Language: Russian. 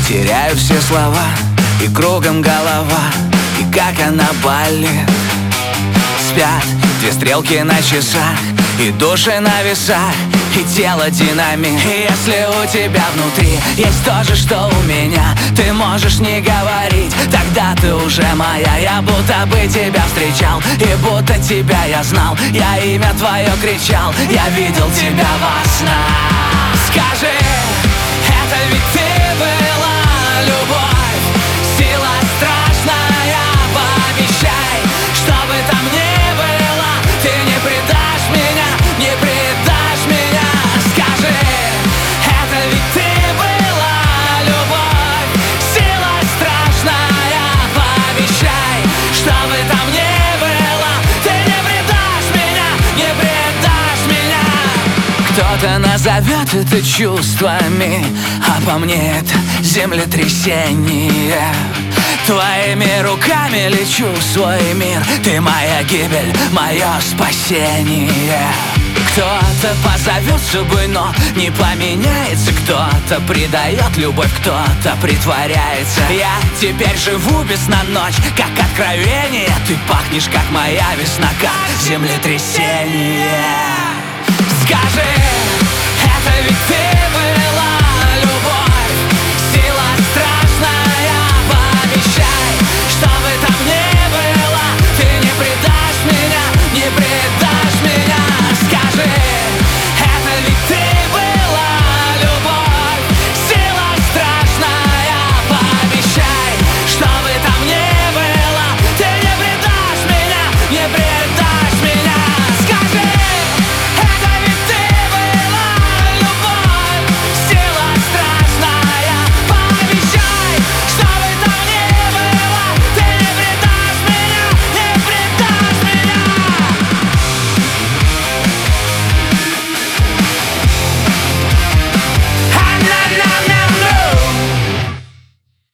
теряю все слова, и кругом голова, и как она болит. Спят две стрелки на часах, и души на весах, и тело динамит. И если у тебя внутри есть то же, что у меня, ты можешь не говорить, тогда ты уже моя. Я будто бы тебя встречал, и будто тебя я знал. Я имя твое кричал, я видел тебя во снах. Скажи, это ведь ты была любовь, сила страшная, пообещай, что бы там ни было, ты не предашь меня, не предашь меня. Скажи, это ведь ты была любовь, сила страшная, пообещай, что бы там ни было, ты не предашь меня, не предашь меня. Кто-то назовет это чувствами, а по мне это землетрясение. Твоими руками лечу в свой мир, ты моя гибель, мое спасение. Кто-то позовет судьбой, но не поменяется. Кто-то предает любовь, кто-то притворяется. Я теперь живу без на ночь, как откровение. Ты пахнешь, как моя весна, как землетрясение. Скажи, это ведь ты